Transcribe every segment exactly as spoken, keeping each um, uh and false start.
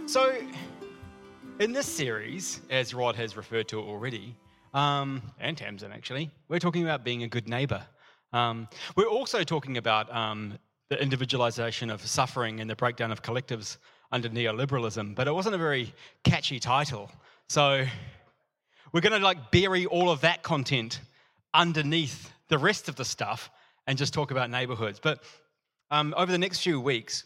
So, in this series, as Rod has referred to it already, um, and Tamsin actually, we're talking about being a good neighbour. Um, we're also talking about um, the individualisation of suffering and the breakdown of collectives under neoliberalism, but it wasn't a very catchy title. So, we're going to like bury all of that content underneath the rest of the stuff and just talk about neighbourhoods. But um, over the next few weeks,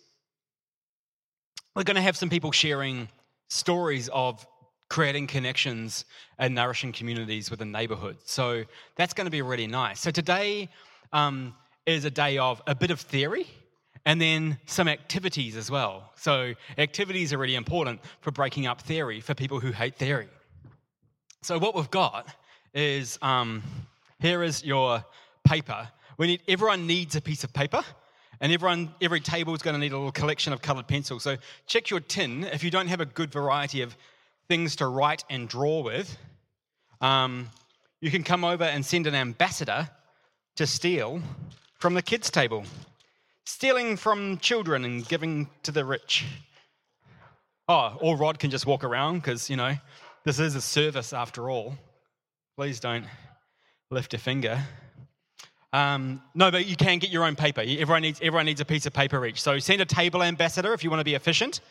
we're going to have some people sharing stories of creating connections and nourishing communities within neighbourhoods. So that's going to be really nice. So today um, is a day of a bit of theory and then some activities as well. So activities are really important for breaking up theory for people who hate theory. So what we've got is, um, here is your paper. We need everyone needs a piece of paper. And everyone, every table is going to need a little collection of coloured pencils. So check your tin. If you don't have a good variety of things to write and draw with, um, you can come over and send an ambassador to steal from the kids' table. Stealing from children and giving to the rich. Oh, or Rod can just walk around because, you know, this is a service after all. Please don't lift a finger. Um, no, but you can get your own paper. Everyone needs, everyone needs a piece of paper each. So send a table ambassador if you want to be efficient.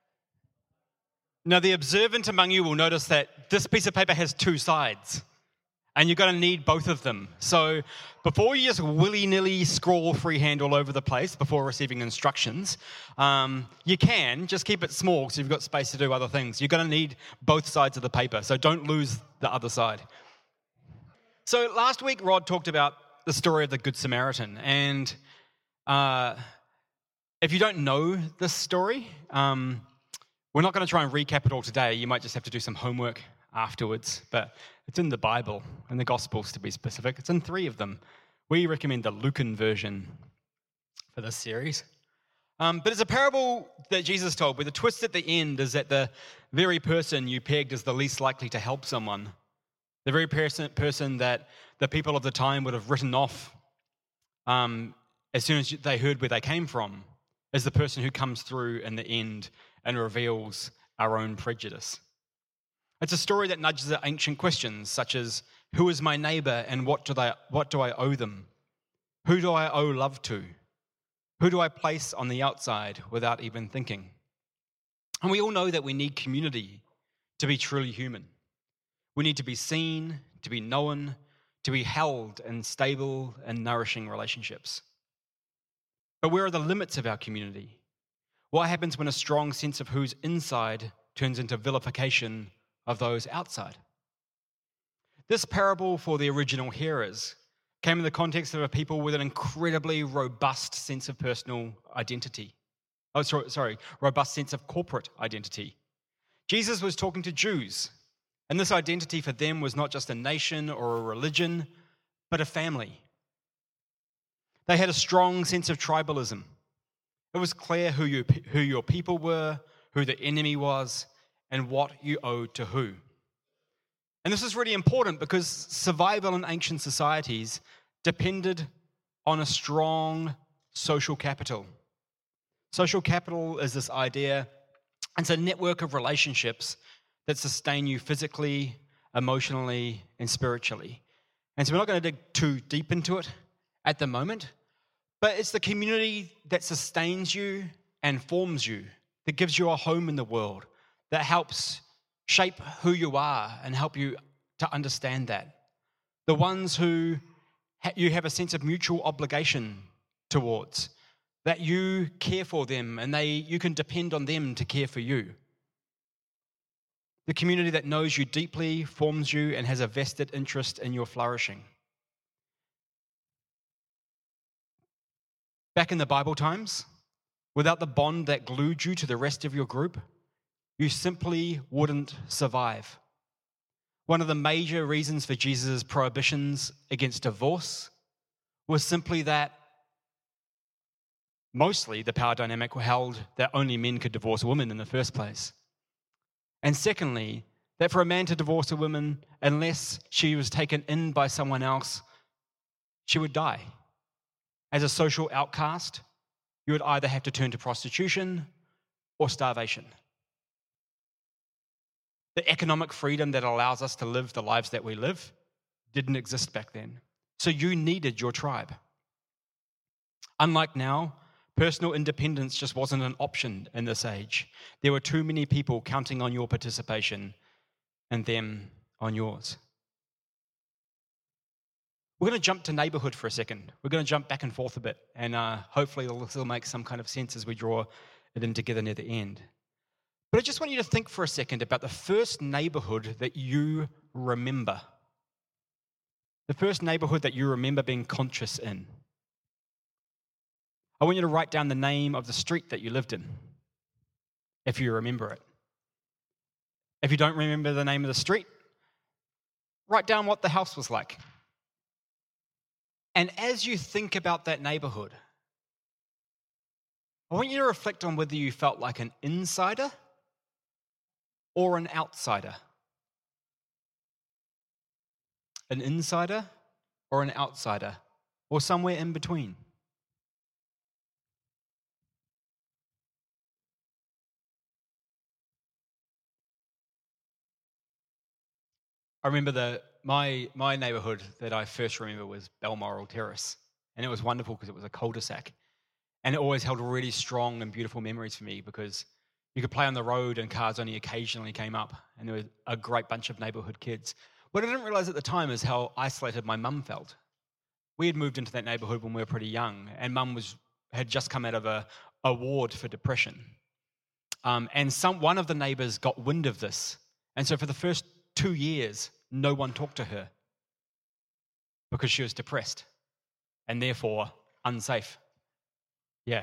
Now, the observant among you will notice that this piece of paper has two sides, and you're going to need both of them. So before you just willy-nilly scroll freehand all over the place before receiving instructions, um, you can just keep it small so you've got space to do other things. You're going to need both sides of the paper, so don't lose the other side. So last week, Rod talked about the story of the Good Samaritan. And uh, if you don't know this story, um, we're not going to try and recap it all today. You might just have to do some homework afterwards. But it's in the Bible, in the Gospels to be specific. It's in three of them. We recommend the Lucan version for this series. Um, but it's a parable that Jesus told, where the twist at the end is that the very person you pegged as the least likely to help someone, the very person, person that the people of the time would have written off um, as soon as they heard where they came from, is the person who comes through in the end and reveals our own prejudice. It's a story that nudges at ancient questions such as, who is my neighbour and what do they, what do I owe them? Who do I owe love to? Who do I place on the outside without even thinking? And we all know that we need community to be truly human. We need to be seen, to be known, to be held in stable and nourishing relationships. But where are the limits of our community? What happens when a strong sense of who's inside turns into vilification of those outside? This parable for the original hearers came in the context of a people with an incredibly robust sense of personal identity. Oh, sorry, sorry, robust sense of corporate identity. Jesus was talking to Jews. And this identity for them was not just a nation or a religion, but a family. They had a strong sense of tribalism. It was clear who, you, who your people were, who the enemy was, and what you owed to who. And this is really important because survival in ancient societies depended on a strong social capital. Social capital is this idea, it's a network of relationships that sustain you physically, emotionally, and spiritually. And so we're not going to dig too deep into it at the moment, but it's the community that sustains you and forms you, that gives you a home in the world, that helps shape who you are and help you to understand that. The ones who ha- you have a sense of mutual obligation towards, that you care for them and they you can depend on them to care for you. The community that knows you deeply, forms you, and has a vested interest in your flourishing. Back in the Bible times, without the bond that glued you to the rest of your group, you simply wouldn't survive. One of the major reasons for Jesus' prohibitions against divorce was simply that mostly the power dynamic held that only men could divorce women in the first place. And secondly, that for a man to divorce a woman, unless she was taken in by someone else, she would die. As a social outcast, you would either have to turn to prostitution or starvation. The economic freedom that allows us to live the lives that we live didn't exist back then. So you needed your tribe. Unlike now, personal independence just wasn't an option in this age. There were too many people counting on your participation and them on yours. We're going to jump to neighborhood for a second. We're going to jump back and forth a bit, and uh, hopefully it'll still make some kind of sense as we draw it in together near the end. But I just want you to think for a second about the first neighborhood that you remember. The first neighborhood that you remember being conscious in. I want you to write down the name of the street that you lived in, if you remember it. If you don't remember the name of the street, write down what the house was like. And as you think about that neighborhood, I want you to reflect on whether you felt like an insider or an outsider. An insider or an outsider, or somewhere in between. I remember the my my neighbourhood that I first remember was Balmoral Terrace, and it was wonderful because it was a cul-de-sac, and it always held really strong and beautiful memories for me because you could play on the road and cars only occasionally came up, and there was a great bunch of neighbourhood kids. What I didn't realise at the time is how isolated my mum felt. We had moved into that neighbourhood when we were pretty young, and mum was had just come out of a, a ward for depression, um, and some one of the neighbours got wind of this, and so for the first two years, no one talked to her because she was depressed and therefore unsafe. Yeah.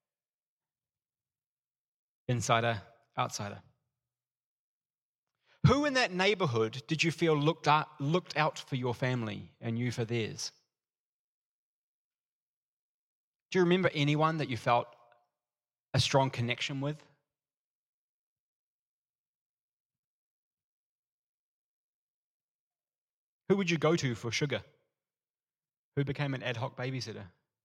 Insider, outsider. Who in that neighborhood did you feel looked out, looked out for your family and you for theirs? Do you remember anyone that you felt a strong connection with? Who would you go to for sugar? Who became an ad hoc babysitter?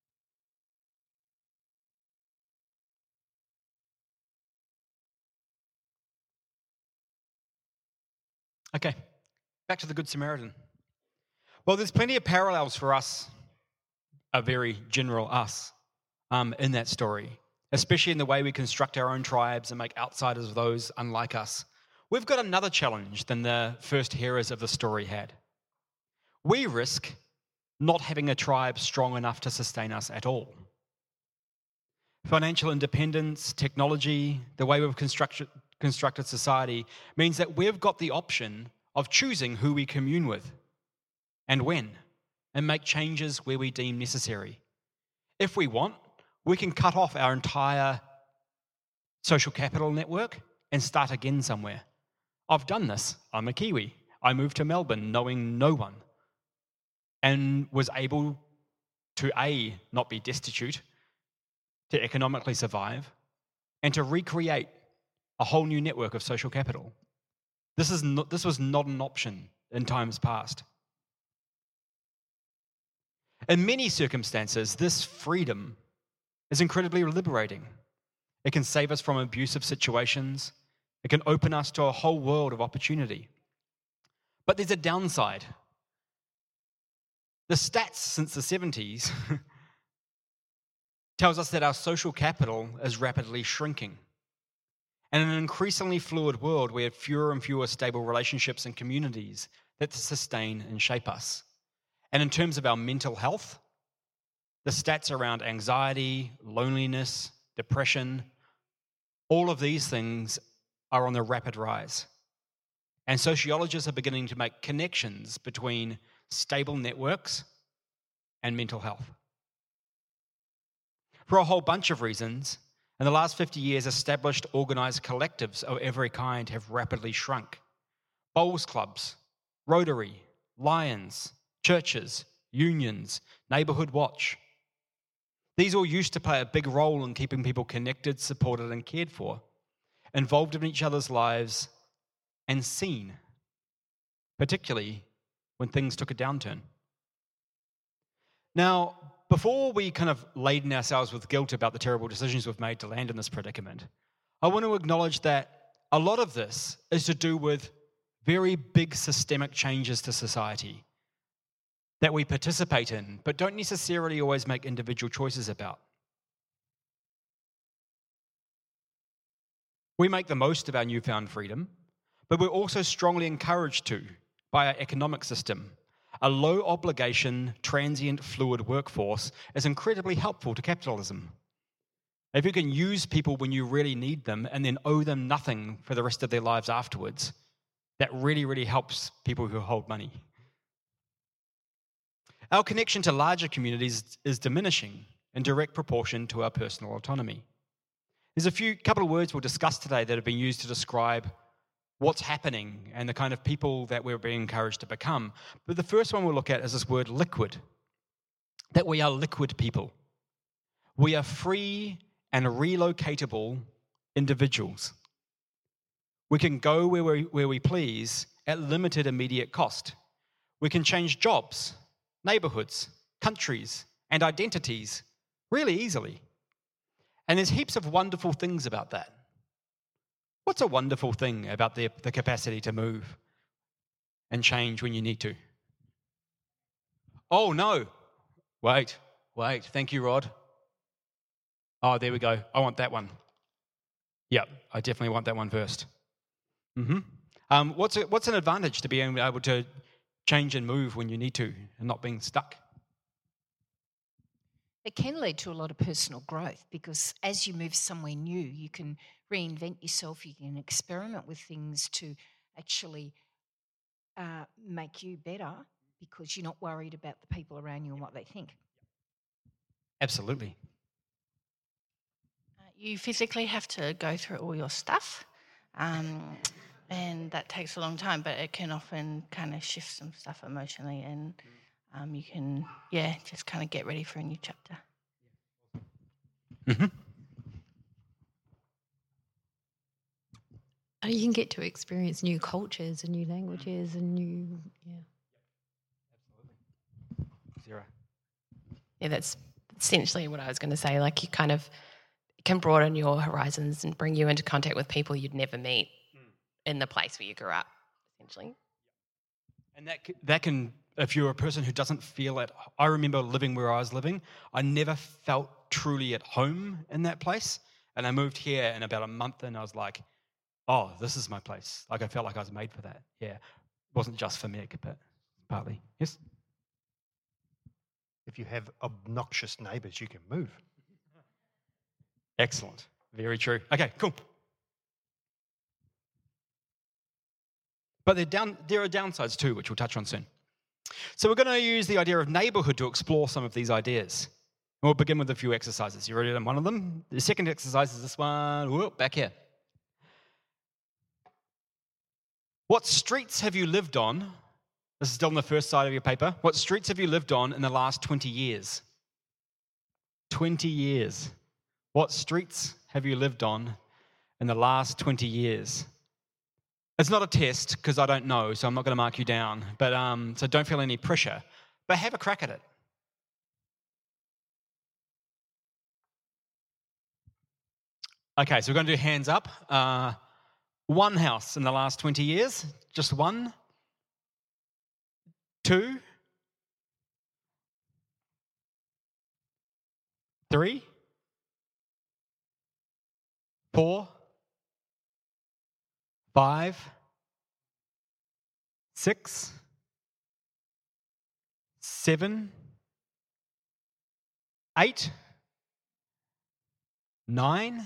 Okay, back to the Good Samaritan. Well, there's plenty of parallels for us, a very general us, um, in that story, especially in the way we construct our own tribes and make outsiders of those unlike us. We've got another challenge than the first hearers of the story had. We risk not having a tribe strong enough to sustain us at all. Financial independence, technology, the way we've constructed, constructed society means that we've got the option of choosing who we commune with and when, and make changes where we deem necessary. If we want, we can cut off our entire social capital network and start again somewhere. I've done this. I'm a Kiwi. I moved to Melbourne knowing no one, and was able to A, not be destitute, to economically survive, and to recreate a whole new network of social capital. This is not, this was not an option in times past. In many circumstances, this freedom is incredibly liberating. It can save us from abusive situations. It can open us to a whole world of opportunity. But there's a downside. The stats since the seventies tells us that our social capital is rapidly shrinking. And in an increasingly fluid world, we have fewer and fewer stable relationships and communities that sustain and shape us. And in terms of our mental health, the stats around anxiety, loneliness, depression, all of these things are on the rapid rise. And sociologists are beginning to make connections between stable networks and mental health. For a whole bunch of reasons, in the last fifty years, established organised collectives of every kind have rapidly shrunk. Bowls clubs, Rotary, Lions, churches, unions, Neighbourhood Watch. These all used to play a big role in keeping people connected, supported and cared for, involved in each other's lives and seen, particularly when things took a downturn. Now, before we kind of laden ourselves with guilt about the terrible decisions we've made to land in this predicament, I want to acknowledge that a lot of this is to do with very big systemic changes to society that we participate in, but don't necessarily always make individual choices about. We make the most of our newfound freedom, but we're also strongly encouraged to by our economic system. A low-obligation, transient, fluid workforce is incredibly helpful to capitalism. If you can use people when you really need them and then owe them nothing for the rest of their lives afterwards, that really, really helps people who hold money. Our connection to larger communities is diminishing in direct proportion to our personal autonomy. There's a few couple of words we'll discuss today that have been used to describe what's happening and the kind of people that we're being encouraged to become. But the first one we'll look at is this word liquid, that we are liquid people. We are free and relocatable individuals. We can go where we, where we please at limited immediate cost. We can change jobs, neighborhoods, countries, and identities really easily. And there's heaps of wonderful things about that. What's a wonderful thing about the, the capacity to move and change when you need to? Oh, no. Wait, wait. Thank you, Rod. Oh, there we go. I want that one. Yeah, I definitely want that one first. Mm-hmm. Um, what's, a, what's an advantage to being able to change and move when you need to and not being stuck? It can lead to a lot of personal growth because as you move somewhere new, you can reinvent yourself, you can experiment with things to actually uh, make you better because you're not worried about the people around you and what they think. Absolutely. Uh, you physically have to go through all your stuff, um, and that takes a long time, but it can often kind of shift some stuff emotionally and um, you can, yeah, just kind of get ready for a new chapter. Mm-hmm. You can get to experience new cultures and new languages and new, yeah. Absolutely. Zero. Yeah, that's essentially what I was going to say. Like you kind of can broaden your horizons and bring you into contact with people you'd never meet mm. in the place where you grew up, essentially. And that that can, if you're a person who doesn't feel at, I remember living where I was living, I never felt truly at home in that place. And I moved here in about a month and I was like, oh, this is my place. Like I felt like I was made for that. Yeah. It wasn't just for Meg, but partly. Yes? If you have obnoxious neighbours, you can move. Excellent. Very true. Okay, cool. But there, down, there are downsides too, which we'll touch on soon. So we're going to use the idea of neighbourhood to explore some of these ideas. We'll begin with a few exercises. You already done one of them? The second exercise is this one. Whoop, back here. What streets have you lived on? This is still on the first side of your paper. What streets have you lived on in the last twenty years? twenty years. What streets have you lived on in the last twenty years? It's not a test because I don't know, so I'm not going to mark you down. But um, so don't feel any pressure. But have a crack at it. Okay, so we're going to do hands up. Uh, one house in the last twenty years. Just one. Two. Three. Four. Five. Six. Seven. Eight. Nine.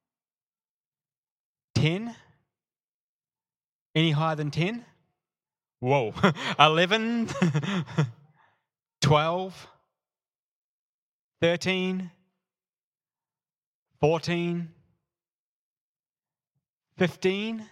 Ten. Any higher than ten? Whoa. eleven. twelve. thirteen. fourteen. fifteen.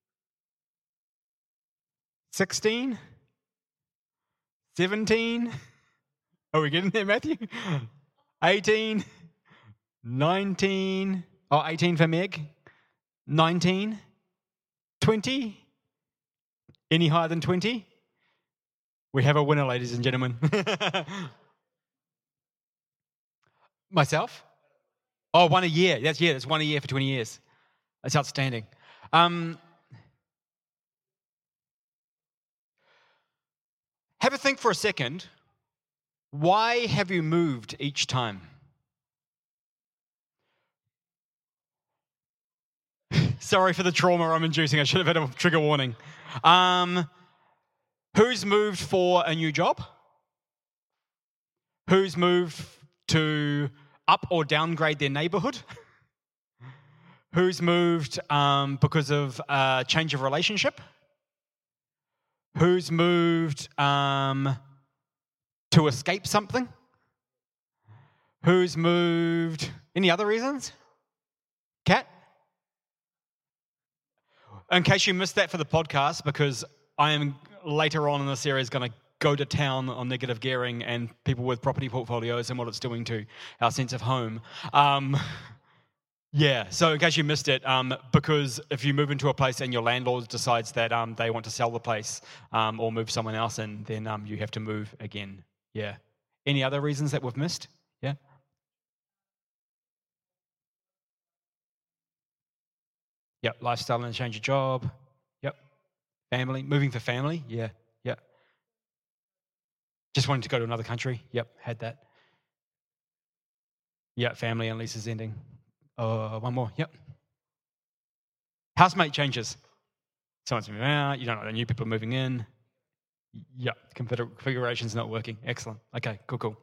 sixteen. seventeen. Are we getting there, Matthew? eighteen. nineteen. Oh, eighteen for Meg. nineteen. twenty. Any higher than twenty? We have a winner, ladies and gentlemen. Myself? Oh, one a year. That's yeah, that's one a year for twenty years. That's outstanding. Um, have a think for a second. Why have you moved each time? Sorry for the trauma I'm inducing. I should have had a trigger warning. Um, who's moved for a new job? Who's moved to up or downgrade their neighborhood? Who's moved um, because of a change of relationship? Who's moved um, to escape something? Who's moved? Any other reasons? Kat? In case you missed that for the podcast, because I am later on in the series going to go to town on negative gearing and people with property portfolios and what it's doing to our sense of home. Um, yeah, so in case you missed it, um, because if you move into a place and your landlord decides that um, they want to sell the place um, or move someone else in, then um, you have to move again. Yeah. Any other reasons that we've missed? Yeah. Yep, lifestyle and change of job. Yep. Family, moving for family. Yeah, yeah. Just wanting to go to another country. Yep, had that. Yeah, family and leases ending. Uh, one more. Yep. Housemate changes. Someone's moving out. You don't know, new people are moving in. Yep, configuration's not working. Excellent. Okay, cool, cool.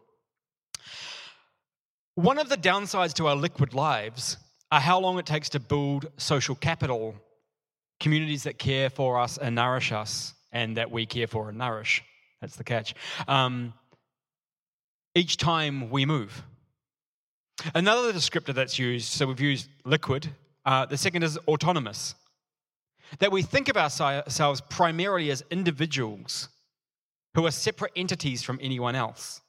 One of the downsides to our liquid lives are how long it takes to build social capital, communities that care for us and nourish us, and that we care for and nourish. That's the catch. Um, each time we move. Another descriptor that's used, so we've used liquid, uh, the second is autonomous. That we think of ourselves primarily as individuals who are separate entities from anyone else.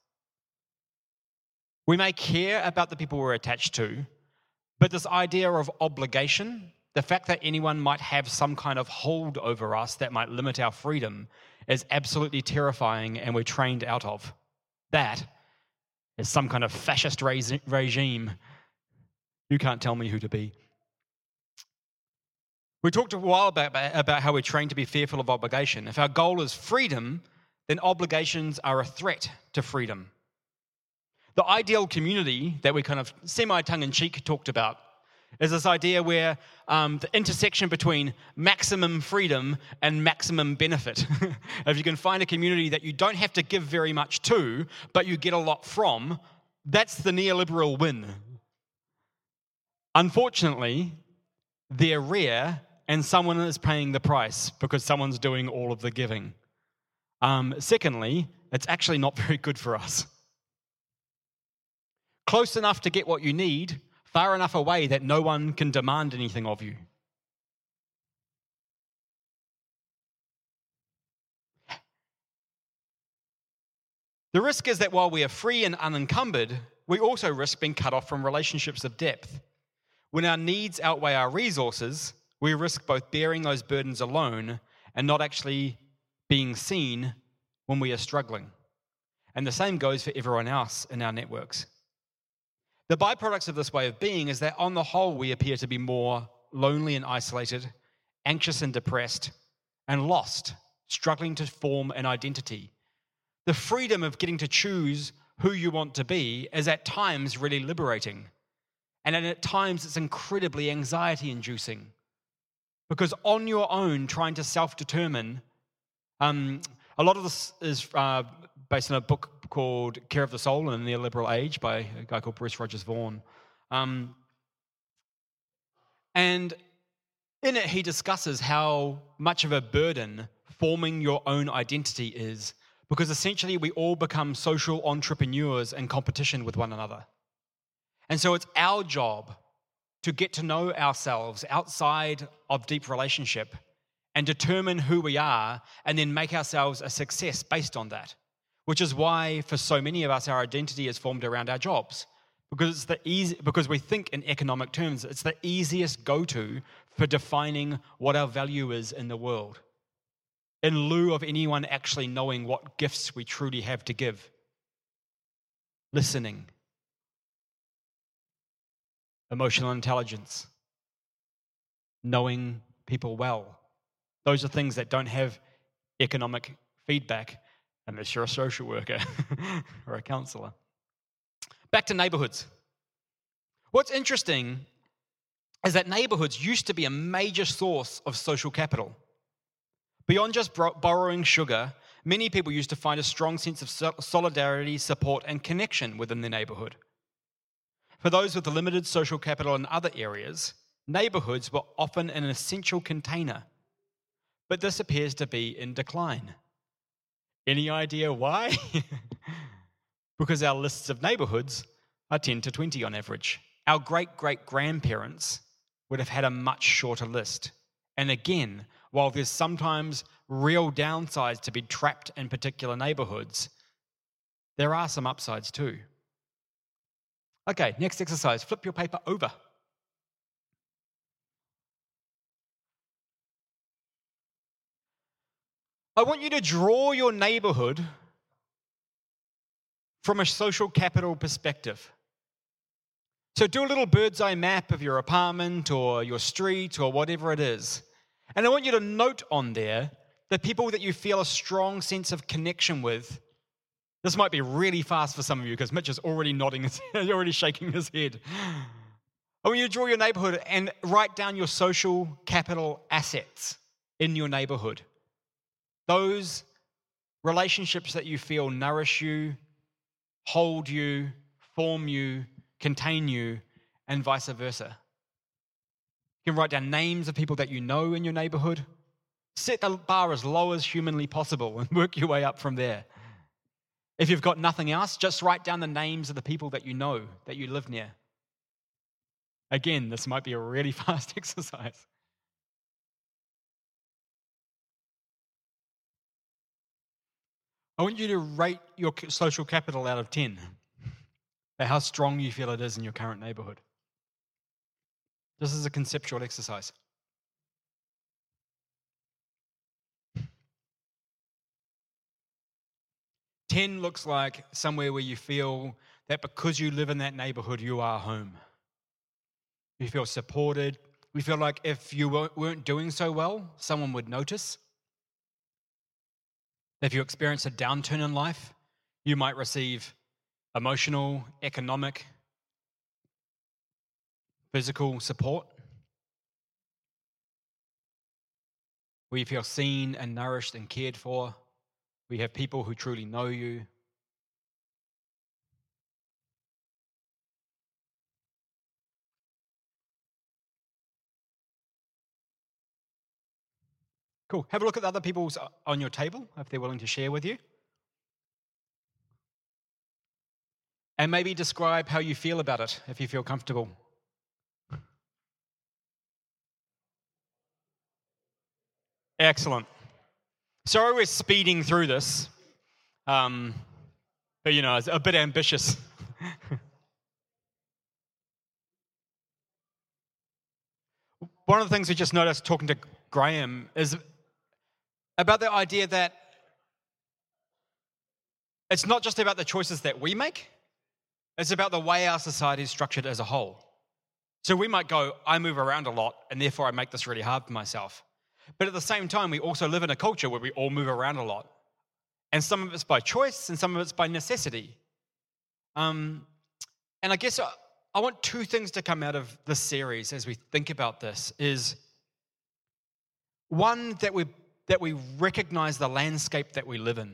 We may care about the people we're attached to, but this idea of obligation, the fact that anyone might have some kind of hold over us that might limit our freedom, is absolutely terrifying, and we're trained out of. That is some kind of fascist re- regime. You can't tell me who to be. We talked a while about, about how we're trained to be fearful of obligation. If our goal is freedom, then obligations are a threat to freedom. The ideal community that we kind of semi-tongue-in-cheek talked about is this idea where um, the intersection between maximum freedom and maximum benefit. If you can find a community that you don't have to give very much to, but you get a lot from, that's the neoliberal win. Unfortunately, they're rare, and someone is paying the price because someone's doing all of the giving. Um, secondly, it's actually not very good for us. Close enough to get what you need, far enough away that no one can demand anything of you. The risk is that while we are free and unencumbered, we also risk being cut off from relationships of depth. When our needs outweigh our resources, we risk both bearing those burdens alone and not actually being seen when we are struggling. And the same goes for everyone else in our networks. The byproducts of this way of being is that on the whole, we appear to be more lonely and isolated, anxious and depressed, and lost, struggling to form an identity. The freedom of getting to choose who you want to be is at times really liberating. And at times it's incredibly anxiety-inducing. Because on your own, trying to self-determine, um, a lot of this is uh, based on a book called Care of the Soul in the Neoliberal Age by a guy called Bruce Rogers Vaughan. Um, and in it, he discusses how much of a burden forming your own identity is, because essentially we all become social entrepreneurs in competition with one another. And so it's our job to get to know ourselves outside of deep relationship and determine who we are and then make ourselves a success based on that. Which is why, for so many of us, our identity is formed around our jobs. Because it's the easy, because we think in economic terms, it's the easiest go-to for defining what our value is in the world, in lieu of anyone actually knowing what gifts we truly have to give. Listening, emotional intelligence, knowing people well. Those are things that don't have economic feedback unless you're a social worker or a counsellor. Back to neighbourhoods. What's interesting is that neighbourhoods used to be a major source of social capital. Beyond just borrowing sugar, many people used to find a strong sense of solidarity, support, and connection within their neighbourhood. For those with limited social capital in other areas, neighbourhoods were often an essential container. But this appears to be in decline. Any idea why? Because our lists of neighbourhoods are ten to twenty on average. Our great-great-grandparents would have had a much shorter list. And again, while there's sometimes real downsides to be trapped in particular neighbourhoods, there are some upsides too. Okay, next exercise. Flip your paper over. I want you to draw your neighbourhood from a social capital perspective. So do a little bird's eye map of your apartment or your street or whatever it is. And I want you to note on there the people that you feel a strong sense of connection with. This might be really fast for some of you because Mitch is already nodding, his he's already shaking his head. I want you to draw your neighbourhood and write down your social capital assets in your neighbourhood. Those relationships that you feel nourish you, hold you, form you, contain you, and vice versa. You can write down names of people that you know in your neighbourhood. Set the bar as low as humanly possible and work your way up from there. If you've got nothing else, just write down the names of the people that you know, that you live near. Again, this might be a really fast exercise. I want you to rate your social capital out of ten, at how strong you feel it is in your current neighbourhood. This is a conceptual exercise. ten looks like somewhere where you feel that because you live in that neighbourhood, you are home. You feel supported. We feel like if you weren't doing so well, someone would notice. If you experience a downturn in life, you might receive emotional, economic, physical support. Where you feel seen and nourished and cared for. We have people who truly know you. Cool. Have a look at the other people's on your table if they're willing to share with you. And maybe describe how you feel about it if you feel comfortable. Excellent. Sorry we're speeding through this, um, but you know, it's a bit ambitious. One of the things we just noticed talking to Graham is about the idea that it's not just about the choices that we make, it's about the way our society is structured as a whole. So we might go, I move around a lot, and therefore I make this really hard for myself. But at the same time, we also live in a culture where we all move around a lot. And some of it's by choice, and some of it's by necessity. Um, and I guess I, I want two things to come out of this series as we think about this is, one, that we that we recognize the landscape that we live in.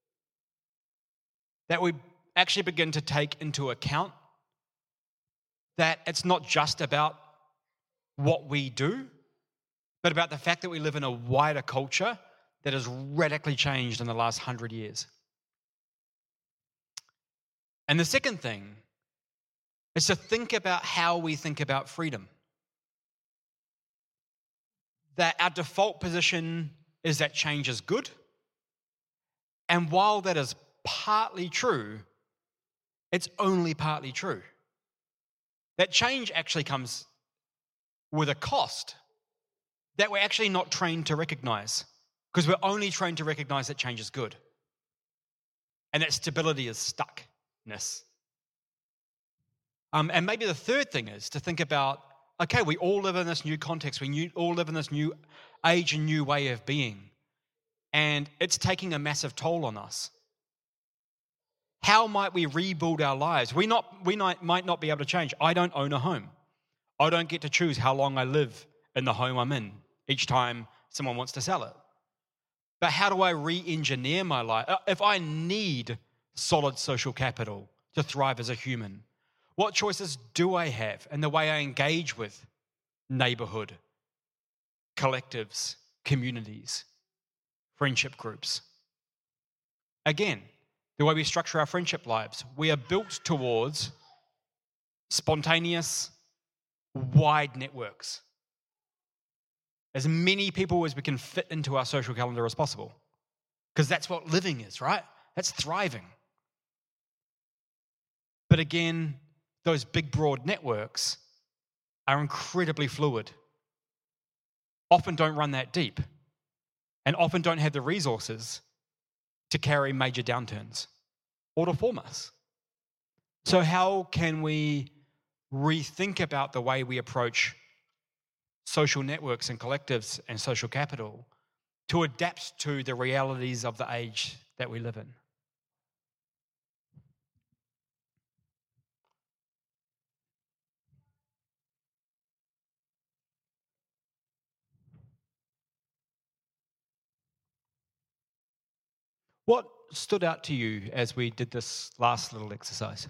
That we actually begin to take into account that it's not just about what we do, but about the fact that we live in a wider culture that has radically changed in the last hundred years. And the second thing is to think about how we think about freedom. That our default position is that change is good. And while that is partly true, it's only partly true. That change actually comes with a cost that we're actually not trained to recognize, because we're only trained to recognize that change is good. And that stability is stuckness. Um, and maybe the third thing is to think about okay, we all live in this new context. We new, all live in this new age and new way of being. And it's taking a massive toll on us. How might we rebuild our lives? We, not, we not, might not be able to change. I don't own a home. I don't get to choose how long I live in the home I'm in each time someone wants to sell it. But how do I re-engineer my life? If I need solid social capital to thrive as a human, what choices do I have in the way I engage with neighborhood, collectives, communities, friendship groups? Again, the way we structure our friendship lives, we are built towards spontaneous, wide networks. As many people as we can fit into our social calendar as possible. Because that's what living is, right? That's thriving. But again, those big, broad networks are incredibly fluid. Often don't run that deep. And often don't have the resources to carry major downturns or to form us. So how can we rethink about the way we approach social networks and collectives and social capital to adapt to the realities of the age that we live in? What stood out to you as we did this last little exercise?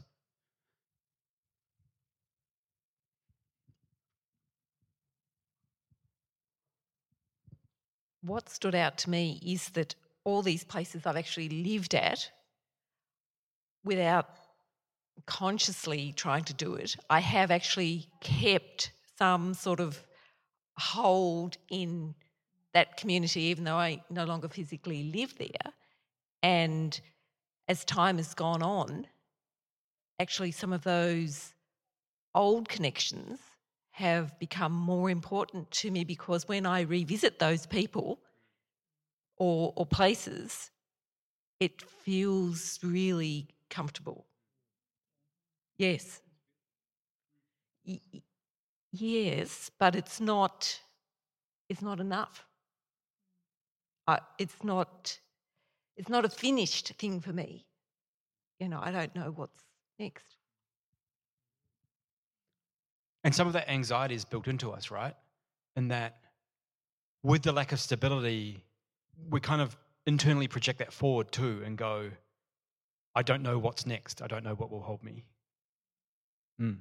What stood out to me is that all these places I've actually lived at without consciously trying to do it, I have actually kept some sort of hold in that community, even though I no longer physically live there. And as time has gone on, actually some of those old connections have become more important to me, because when I revisit those people or, or places, it feels really comfortable. Yes. Y- yes, but it's not, it's not enough. I, it's not, it's not a finished thing for me. You know, I don't know what's next. And some of that anxiety is built into us, right? In that with the lack of stability, we kind of internally project that forward too and go, I don't know what's next. I don't know what will hold me. Mm.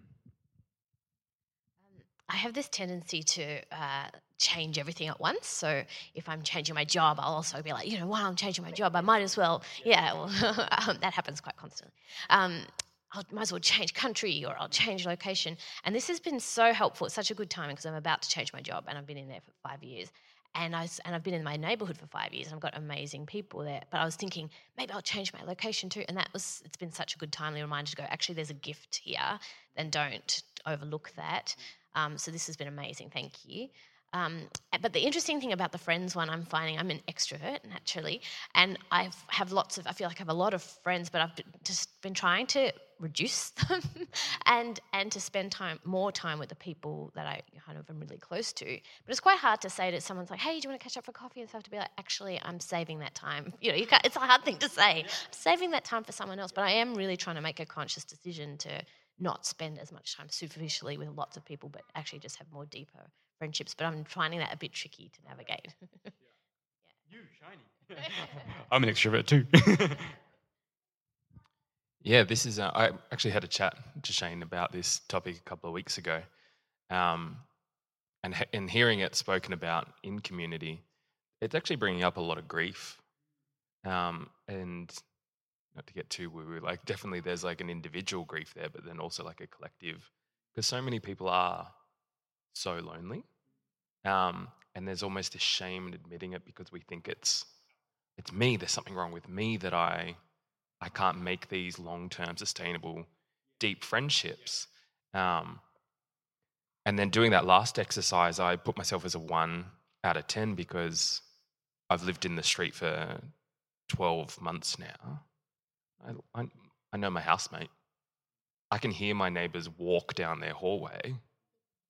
I have this tendency to uh, change everything at once. So if I'm changing my job, I'll also be like, you know, while I'm changing my job, I might as well, yeah, well, um, that happens quite constantly. Um, I might as well change country, or I'll change location. And this has been so helpful. It's such a good timing, because I'm about to change my job and I've been in there for five years. And, I, and I've been in my neighbourhood for five years and I've got amazing people there. But I was thinking, maybe I'll change my location too. And that was, it's been such a good timely reminder to go, actually, there's a gift here. Then don't overlook that. Um, so this has been amazing. Thank you. Um, but the interesting thing about the friends one, I'm finding I'm an extrovert naturally, and I have lots of, I feel like I have a lot of friends, but I've been, just been trying to reduce them and and to spend time, more time with the people that I kind of am really close to. But it's quite hard to say to someone's like, hey, do you want to catch up for coffee? And stuff, to be like, actually, I'm saving that time. You know, you can't, it's a hard thing to say. I'm saving that time for someone else, but I am really trying to make a conscious decision to not spend as much time superficially with lots of people, but actually just have more deeper friendships. But I'm finding that a bit tricky to navigate. Yeah. You, shiny. I'm an extrovert too. Yeah, this is. Uh, I actually had a chat to Shane about this topic a couple of weeks ago, um, and and hearing it spoken about in community, it's actually bringing up a lot of grief, um, and not to get too woo-woo, like definitely there's like an individual grief there, but then also like a collective, because so many people are so lonely, um, and there's almost a shame in admitting it, because we think it's it's me. There's something wrong with me that I. I can't make these long-term, sustainable, deep friendships. Um, and then doing that last exercise, I put myself as a one out of ten, because I've lived in the street for twelve months now. I, I, I know my housemate. I can hear my neighbours walk down their hallway.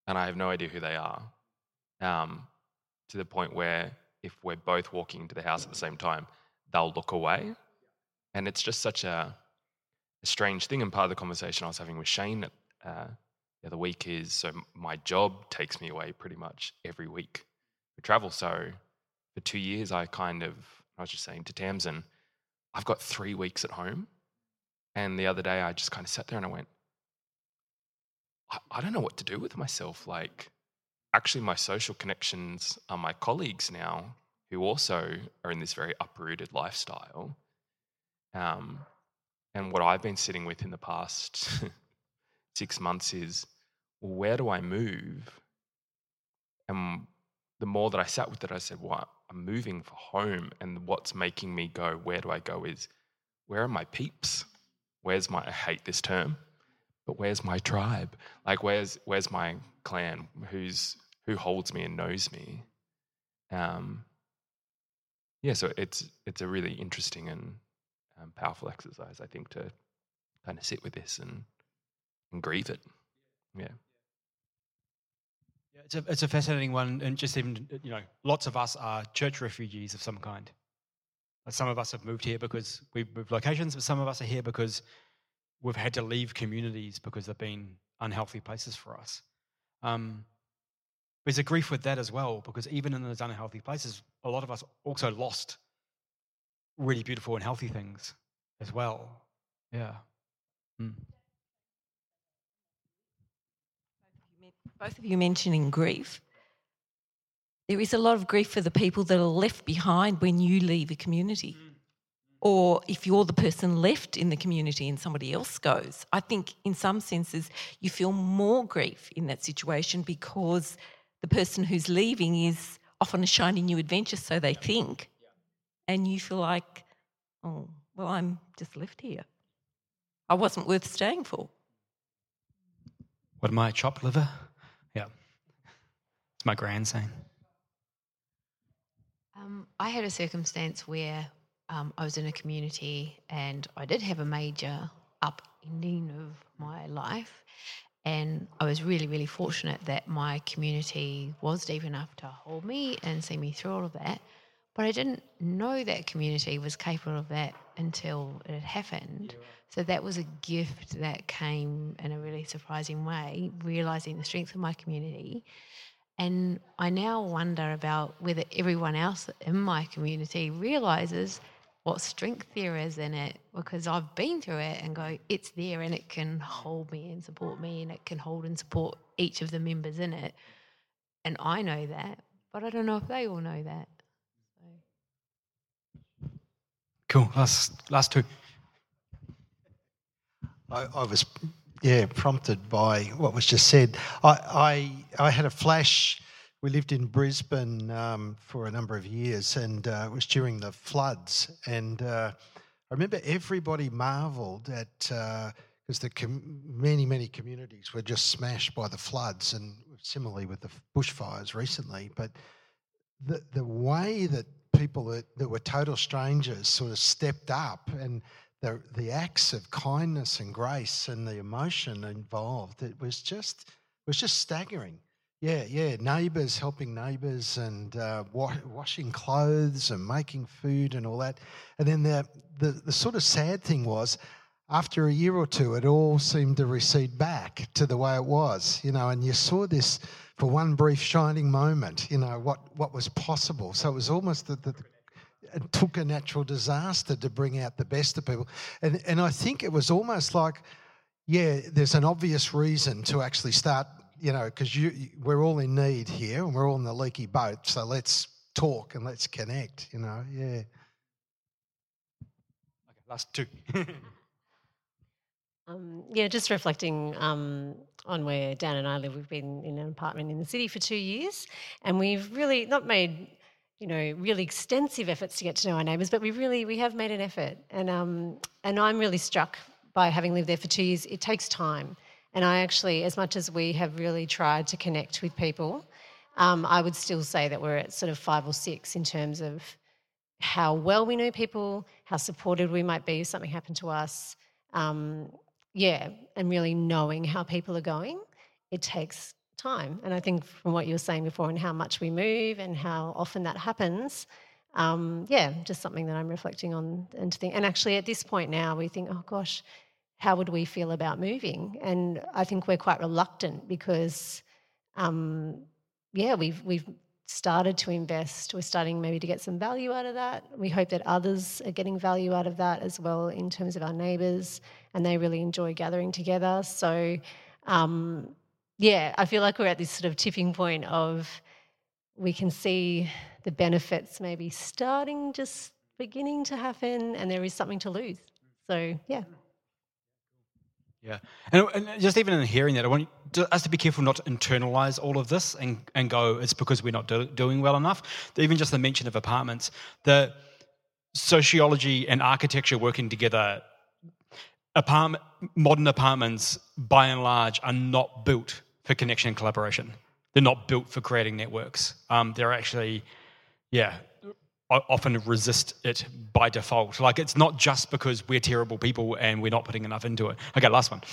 and I have no idea who they are, um, to the point where if we're both walking into the house at the same time, they'll look away. And it's just such a, a strange thing. And part of the conversation I was having with Shane uh, the other week is, so my job takes me away pretty much every week for travel. So for two years, I kind of, I was just saying to Tamsin, I've got three weeks at home. And the other day I just kind of sat there and I went, I, I don't know what to do with myself. Like, actually my social connections are my colleagues now who also are in this very uprooted lifestyle. Um, and what I've been sitting with in the past six months is, well, where do I move? And the more that I sat with it, I said, well, I'm moving for home. And what's making me go, where do I go, is, where are my peeps? Where's my, I hate this term, but where's my tribe? Like, where's where's my clan? Who's who holds me and knows me? Um, yeah, so it's it's a really interesting and um, powerful exercise, I think, to kind of sit with this and and grieve it. Yeah. Yeah, it's a it's a fascinating one, and just even, you know, lots of us are church refugees of some kind. Some of us have moved here because we've moved locations, but some of us are here because we've had to leave communities because they've been unhealthy places for us. Um, there's a grief with that as well, because even in those unhealthy places, a lot of us also lost really beautiful and healthy things as well. Yeah. Mm. Both of you mentioning grief. There is a lot of grief for the people that are left behind when you leave a community. Mm. Or if you're the person left in the community and somebody else goes. I think in some senses you feel more grief in that situation because the person who's leaving is off on a shiny new adventure, so they think. And you feel like, oh, well, I'm just left here. I wasn't worth staying for. What am I, chopped liver? Yeah. It's my grand saying. Um, I had a circumstance where um, I was in a community and I did have a major upending of my life, and I was really, really fortunate that my community was deep enough to hold me and see me through all of that. But I didn't know that community was capable of that until it had happened. So that was a gift that came in a really surprising way, realising the strength of my community. And I now wonder about whether everyone else in my community realises what strength there is in it, because I've been through it and go, it's there and it can hold me and support me and it can hold and support each of the members in it. And I know that, but I don't know if they all know that. So. Cool. Last, last two. I, I was, yeah, prompted by what was just said. I I, I had a flash. We lived in Brisbane um, for a number of years, and uh, it was during the floods. And uh, I remember everybody marvelled at, because uh, the com- many, many communities were just smashed by the floods, and similarly with the bushfires recently. But the the way that people that, that were total strangers sort of stepped up, and the the acts of kindness and grace and the emotion involved, it was just it was just staggering. Yeah, yeah, neighbours helping neighbours and uh, wa- washing clothes and making food and all that. And then the, the the sort of sad thing was, after a year or two, it all seemed to recede back to the way it was, you know, and you saw this for one brief shining moment, you know, what, what was possible. So it was almost that the, it took a natural disaster to bring out the best of people. And and I think it was almost like, yeah, there's an obvious reason to actually start, you know, because you, you, we're all in need here and we're all in the leaky boat, so let's talk and let's connect, you know, yeah. Okay, last two. um, yeah, just reflecting um, on where Dan and I live. We've been in an apartment in the city for two years and we've really not made, you know, really extensive efforts to get to know our neighbours, but we really, we have made an effort. And um, and I'm really struck by having lived there for two years. It takes time. And I actually, as much as we have really tried to connect with people, um, I would still say that we're at sort of five or six in terms of how well we know people, how supported we might be if something happened to us. Um, yeah, and really knowing how people are going. It takes time. And I think from what you were saying before and how much we move and how often that happens, um, yeah, just something that I'm reflecting on and to think. And actually at this point now we think, oh gosh, how would we feel about moving? And I think we're quite reluctant because, um, yeah, we've we've started to invest. We're starting maybe to get some value out of that. We hope that others are getting value out of that as well in terms of our neighbours, and they really enjoy gathering together. So, um, yeah, I feel like we're at this sort of tipping point of we can see the benefits maybe starting, just beginning to happen, and there is something to lose. So, yeah. Yeah, and, and just even in hearing that, I want to, us to be careful not to internalise all of this and, and go, it's because we're not do, doing well enough. Even just the mention of apartments, the sociology and architecture working together, apartment, modern apartments, by and large, are not built for connection and collaboration. They're not built for creating networks. Um, they're actually, yeah, often resist it by default. Like, it's not just because we're terrible people and we're not putting enough into it. Okay, last one.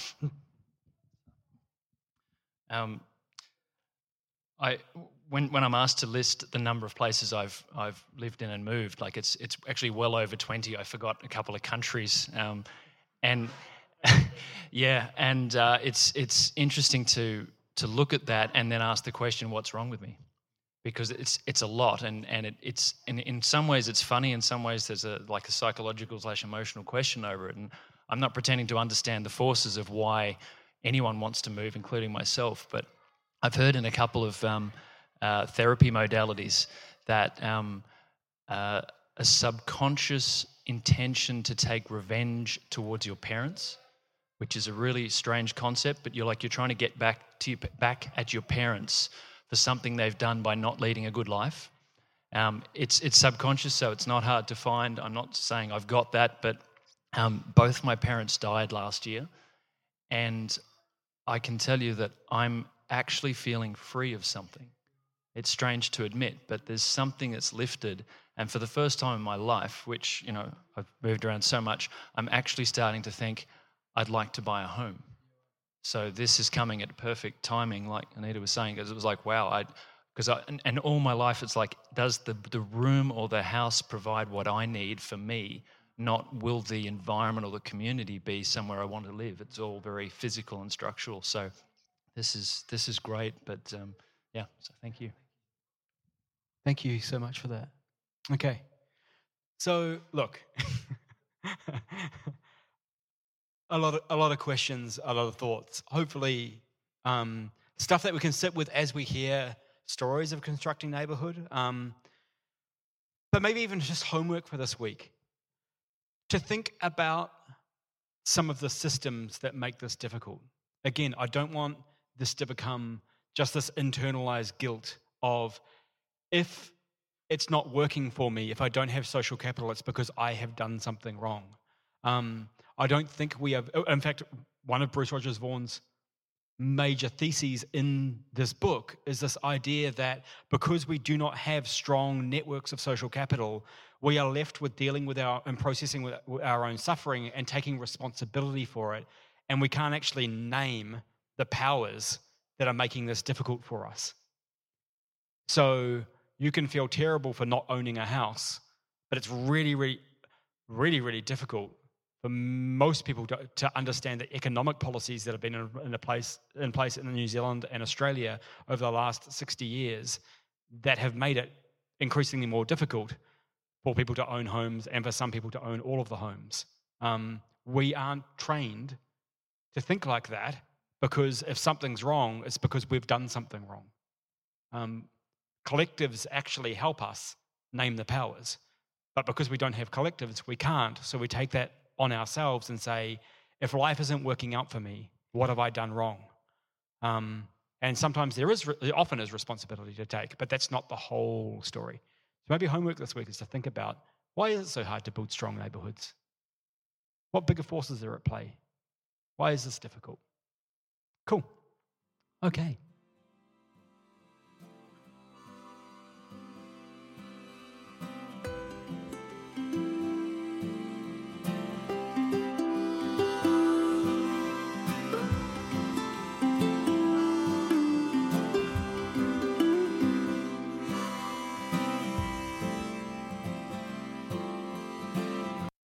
Um, I when when I'm asked to list the number of places I've I've lived in and moved, like it's it's actually well over twenty. I forgot a couple of countries, um, and yeah, and uh, it's it's interesting to to look at that and then ask the question, what's wrong with me? Because it's it's a lot, and and it, it's in in some ways it's funny, in some ways there's a like a psychological slash emotional question over it, and I'm not pretending to understand the forces of why anyone wants to move, including myself. But I've heard in a couple of um, uh, therapy modalities that um, uh, a subconscious intention to take revenge towards your parents, which is a really strange concept, but you're like you're trying to get back to your, back at your parents for something they've done by not leading a good life. Um, it's it's subconscious, so it's not hard to find. I'm not saying I've got that, but um, both my parents died last year, and I can tell you that I'm actually feeling free of something. It's strange to admit, but there's something that's lifted, and for the first time in my life, which, you know, I've moved around so much, I'm actually starting to think I'd like to buy a home. So this is coming at perfect timing, like Anita was saying, because it was like, wow, I, because I, and, and all my life it's like, does the the room or the house provide what I need for me? Not will the environment or the community be somewhere I want to live? It's all very physical and structural. So this is this is great, but um, yeah. So thank you. Thank you so much for that. Okay, so look. A lot, of, a lot of questions, a lot of thoughts. Hopefully, um, stuff that we can sit with as we hear stories of constructing neighbourhood. Um, but maybe even just homework for this week. To think about some of the systems that make this difficult. Again, I don't want this to become just this internalized guilt of, if it's not working for me, if I don't have social capital, it's because I have done something wrong. Um, I don't think we have, in fact, one of Bruce Rogers Vaughan's major theses in this book is this idea that because we do not have strong networks of social capital, we are left with dealing with our and processing with our own suffering and taking responsibility for it, and we can't actually name the powers that are making this difficult for us. So you can feel terrible for not owning a house, but it's really, really, really, really difficult for most people to, to understand the economic policies that have been in, in, a place, in place in New Zealand and Australia over the last sixty years that have made it increasingly more difficult for people to own homes and for some people to own all of the homes. Um, we aren't trained to think like that, because if something's wrong, it's because we've done something wrong. Um, collectives actually help us name the powers, but because we don't have collectives, we can't. So we take that on ourselves and say, if life isn't working out for me, what have I done wrong? Um, and sometimes there is, there often is responsibility to take, but that's not the whole story. So maybe homework this week is to think about, why is it so hard to build strong neighbourhoods? What bigger forces are at play? Why is this difficult? Cool. Okay.